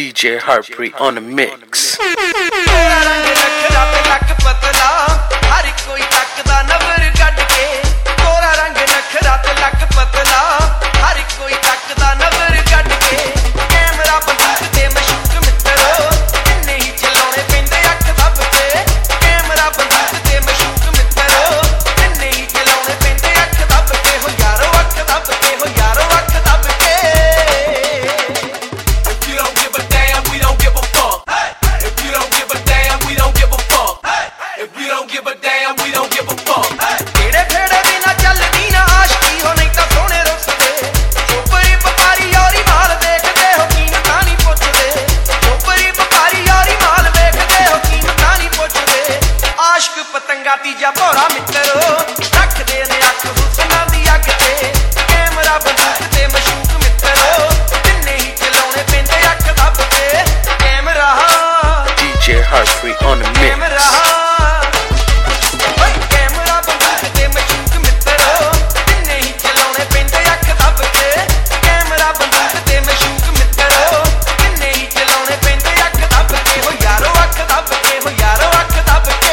DJ Heartbreak on the mix. ਤੀਜਾ ਭੋਰਾ ਮਿੱਤਰੋ ਰੱਖਦੇ ਨੇ ਅੱਖ ਹੁਸਨਾਂ ਦੀ ਅੱਗ ਤੇ ਕੈਮਰਾ ਬੰਦੂਕ ਤੇ ਮਸ਼ੂਕ ਮਿੱਤਰੋ ਤਿੰਨੇ ਹੀ ਚਲਾਉਣੇ ਪੈਂਦੇ ਅੱਖ ਦੱਬ ਕੇ camera DJ Heartbreak on the mix. Camera ਬੰਦੂਕ ਤੇ ਮਸ਼ੂਕ ਮਿੱਤਰੋ ਤਿੰਨੇ ਹੀ ਚਲਾਉਣੇ ਪੈਂਦੇ ਅੱਖ ਦੱਬ ਕੇ ਕੈਮਰਾ ਬੰਦੂਕ ਤੇ ਮਸ਼ੂਕ ਮਿੱਤਰੋ ਤਿੰਨੇ ਹੀ ਚਲਾਉਣੇ ਪੈਂਦੇ ਅੱਖ ਦੱਬ ਕੇ ਹੋ ਯਾਰੋ ਅੱਖ ਦੱਬ ਕੇ ਹੋ ਯਾਰੋ ਅੱਖ ਦੱਬ ਕੇ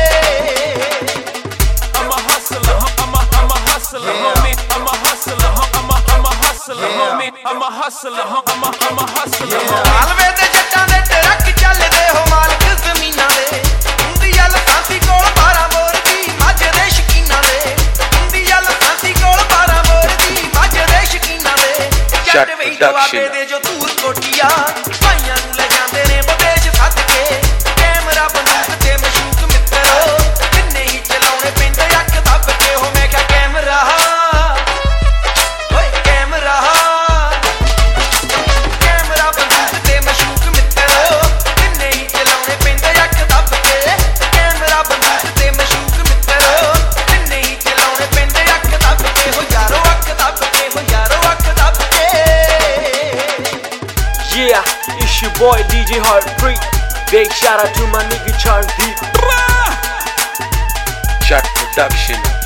I'm a hustler, ਮਾਲਵੇ ਦੇ ਜੱਟਾਂ ਦੇ ਟਰੱਕ ਚੱਲਦੇ ਹੋ ਮਾਲਕ ਜ਼ਮੀਨਾਂ ਦੇ ਹੁੰਦੀਆਂ ਲਸਾਂਸੀ ਕੋਲ 12 ਬੋਰ ਦੀ ਮੱਝ ਦੇ ਸ਼ਕੀਨਾਂ ਦੇ ਹੁੰਦੀਆਂ ਲਸਾਂਸੀ ਕੋਲ 12 ਬੋਰ ਦੀ ਮੱਝ ਦੇ ਸ਼ਕੀਨਾਂ ਦੇ ਜੱਟ ਵੀ ਦੁਆਬੇ ਦੇ ਜੋ ਦੂਰ ਕੋਟੀਆਂ ਭਾਈਆਂ ਨੂੰ ਲੈ ਜਾਂਦੇ ਨੇ ਵਿਦੇਸ਼ ਸੱਦ ਕੇ ਕੈਮਰਾ ਬੰਦੂਕ ਤੇ ਮਸ਼ੂਕ ਮਿੱਤਰੋ ਤਿੰਨੇ ਹੀ ਚਲਾਉਣੇ ਪੈਂਦੇ ਅੱਖ ਦੱਬ ਕੇ ਹੋ ਮੈਂ ਕਿਹਾ camera Yeah, it's your boy DJ Heartbreak. Big shout out to my nigga Charles D. Shot Production.